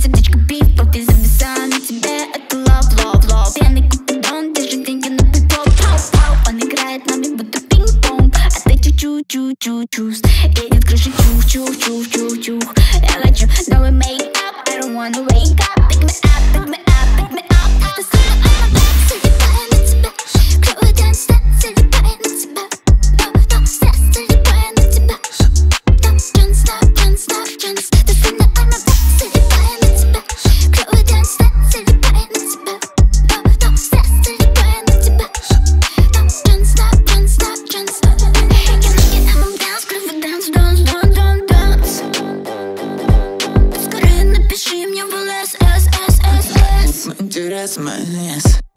сердечко пиф-поп, ты записала на тебе, это love. Пьяный купидон, держит деньги на прикол, пау-пау. Он играет нами, будто пинг-понг, а ты чу-чу-чу-чу-чус. Едет крыша чух-чух-чух-чух-чух. Я хочу новый мейкап, I don't wanna wake up. Pick me up, pick me up, pick me up. Ты снова on my back, залипаю на тебя. Клёвый дэнс, залипаю на тебя. Don't stress, залипаю на тебя. Don't stop, Jones. Ты снова on my back, залипаю на тебя. Клёвый дэнс, залипаю на тебя. Don't stress, залипаю на тебя. Don't stop, Jones. Я накидам дэнс, клёвый дэнс, don't dance. Скорее напиши мне в ЛС. Интерес, майонез.